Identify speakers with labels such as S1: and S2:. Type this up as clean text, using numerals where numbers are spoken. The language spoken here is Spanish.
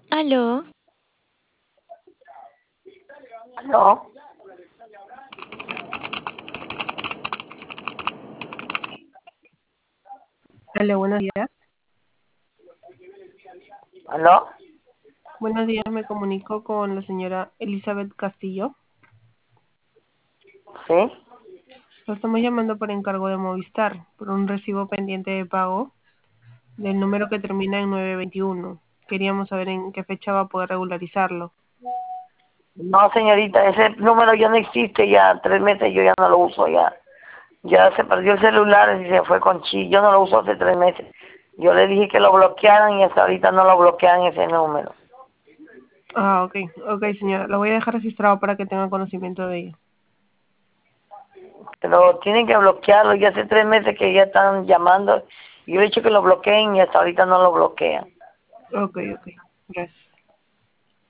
S1: Aló,
S2: ¿Aló?
S3: Hola, buenos días.
S2: ¿Aló?
S3: Buenos días, me comunico con la señora Elizabeth Castillo.
S2: ¿Sí?
S3: Lo estamos llamando por encargo de Movistar, por un recibo pendiente de pago del número que termina en 921. Queríamos saber en qué fecha va a poder regularizarlo.
S2: No, señorita, ese número ya no existe, ya 3 meses yo ya no lo uso, ya. Ya se perdió el celular y se fue con chi. Yo no lo uso hace 3 meses. Yo le dije que lo bloquearan y hasta ahorita no lo bloquean ese número.
S3: Ah, ok, señora. Lo voy a dejar registrado para que tenga conocimiento de ello.
S2: Pero tienen que bloquearlo, ya hace 3 meses que ya están llamando. Yo he dicho que lo bloqueen y hasta ahorita no lo bloquean.
S3: Ok, gracias.